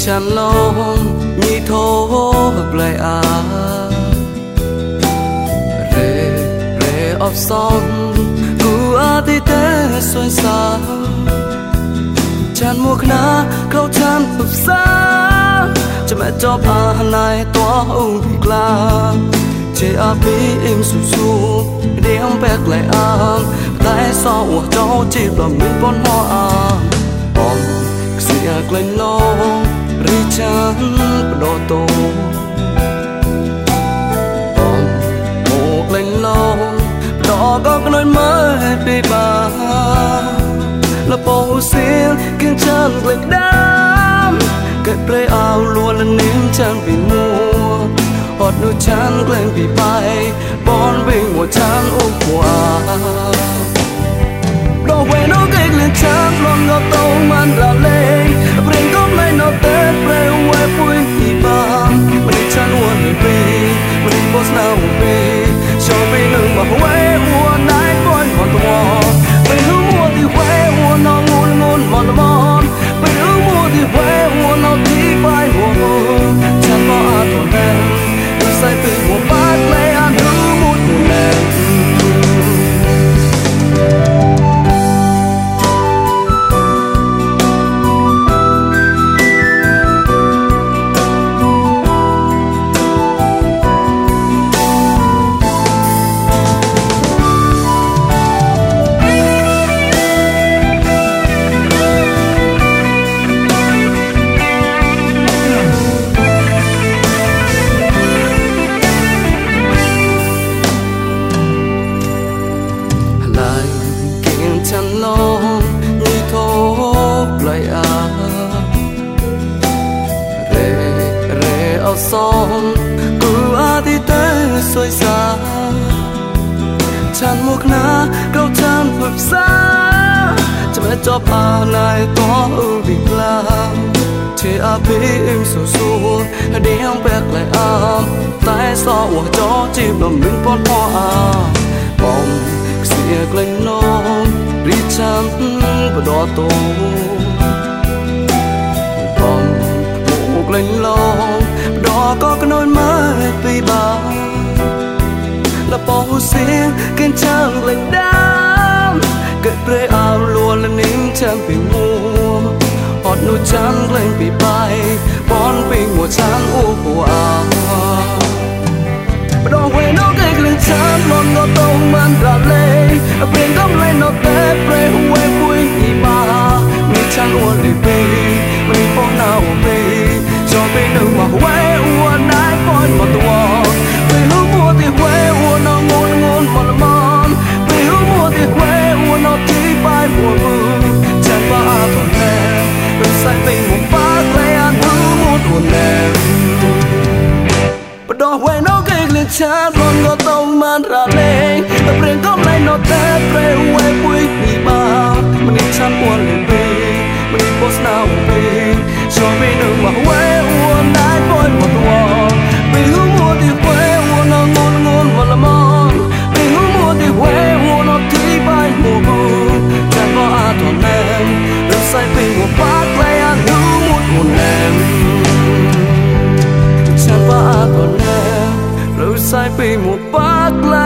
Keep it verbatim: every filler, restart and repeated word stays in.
chăn long nhị thô hợp lại à rê rê ấp song cứ à thì té xoay xa chăn mua khná câu chăn hợp xa cho mẹ cho bà này toa ông bị la chế à bí im su su đi ông bẹt lại am tại sao ủa cháu chỉ làm mình con hoa bom xiết lên long ri chăn đỏ tô bom một lên long đỏ có cái nỗi mới bị bà là bầu xiên kiên chân lên đám cái play áo luôn là nín chân bị mua hot nụ chăn lên bị bay bon bình một chăn ôm qua đồ quê nó kịch lên chăn luôn ngọc tàu man ra lên bring công lên nó tết play quay vui thì ba mình chăn uốn đi về mình boss nào về cho về nương mà quay uốn nái coi còn to mình hướng mua thì quay uốn nó ngôn ngôn mòn mòn mình hướng mua thì quay uốn nó tí bay uốn chăn có ăn còn đen say từ một bát lấy ăn thứ một mùa này chăn long như thốt lại à rê rê ao sông cứ à thì tới xoay xa chăn muộc ná câu chăn phập xa cho mẹ cho bà này có ưu bị la chế à bí im sầu su đi ông bẹt lại am tại sao ủa cho chim đầm mình con hoa bóng xiết lên non ri chăn và đỏ tô bom một lên long đỏ có cái nỗi mới vì bà là bầu xiên kiên chân lên đám cái play áo luôn là nín chân bị mua hot nụ chăn lên bị bay bon bình một chăn u của áo đỏ quê nó kịch lên chăn luôn ngó tông man ra lên bên góc lên nó tết play huê vui thì bà mình chăn uốn đi về mình phong nào về cho bên đường mà huê uốn nái coi một tua vì hướng mua thì huê uốn nó ngôn ngôn một mòn vì hướng mua thì huê uốn nó tí bay mùa mưa chăn ba còn nè đừng say tình một phát lấy ăn thứ một buồn nè đỏ quê nó kịch lên chán luôn ngó tông man ra lên tập riêng công lên nó tết play quay vui thì ba mình đi chăn uốn lên về mình đi boss nào về cho bên đường mà quay uốn nái coi một tua vì hướng mua thì quay uốn nó ngôn ngôn một là mòn vì hướng mua thì quay uốn nó tí bay mùa mưa chẳng có ai toàn em đừng say vì một bát lấy ăn thứ một một em chẳng có ai toàn em lưu sai vì một bát